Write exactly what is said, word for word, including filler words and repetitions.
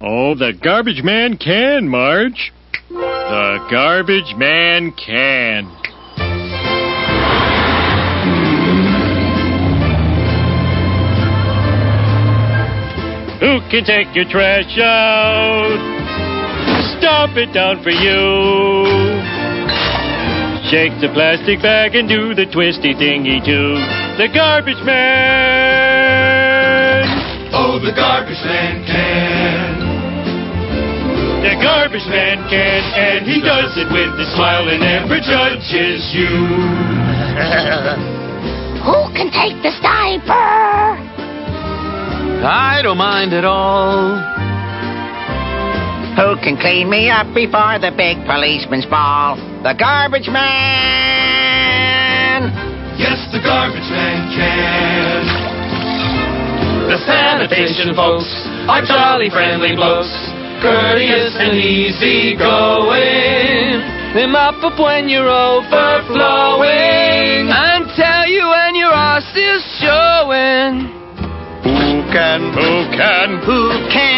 Oh, the garbage man can, Marge. The garbage man can. Who can take your trash out? Stomp it down for you. Shake the plastic bag and do the twisty thingy too. The garbage man. Oh, the garbage man can. The garbage man can, and he does it with a smile and never judges you. Who can take the diaper? I don't mind at all. Who can clean me up before the big policeman's ball? The garbage man! Yes, the garbage man can. The sanitation folks are jolly friendly blokes, courteous and easy going. They mop up when you're overflowing and tell you when your arse is showing. Who can, who can, Who can